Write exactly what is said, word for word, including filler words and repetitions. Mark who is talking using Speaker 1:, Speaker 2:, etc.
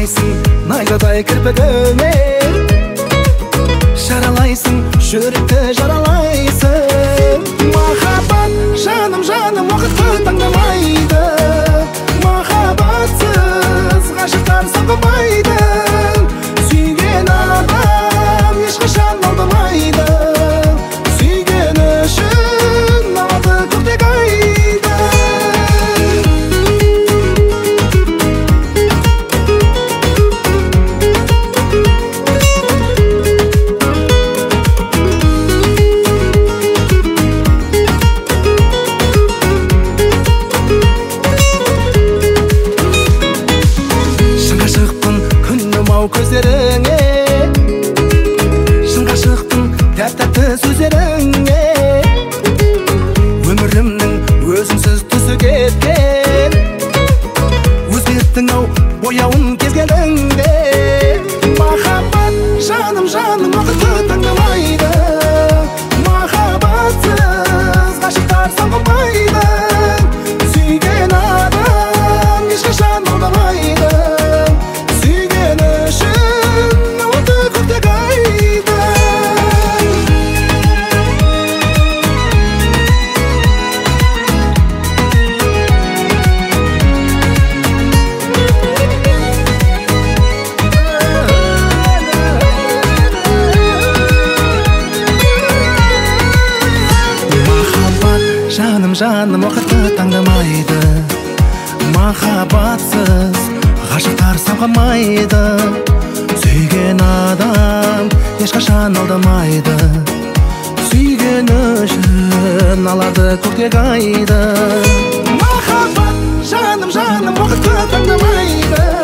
Speaker 1: Жаралайсың найзадай кірпігіңе, жаралайсың жүректі жаралайсың. Махаббат жаным жаным уақытты таңдамайды, махаббатсыз ғашықтар сағынбайды. Сүйген адам ешқашан алдамайды, сүйген үшін алады көктек айды. Көздеріңе, шын ғашықпын тәп-тәтті сөздеріңе. Өмірімнің өзіңсіз түсі кеткен, өзгерттің ау бояуын кезгеніңде. Махаббат жаным жаным уақытты таңдамайды, махаббатсыз ғашықтар сағынбайды. Сүйген адам ешқашан алдамайды, жаным уақытты таңдамайды, махаббатсыз ғашықтар самғамайды. Сүйген адам ешқашан алдамайды, сүйген үшін алады көктек айды. Махаббат жаным жаным уақытты таңдамайды.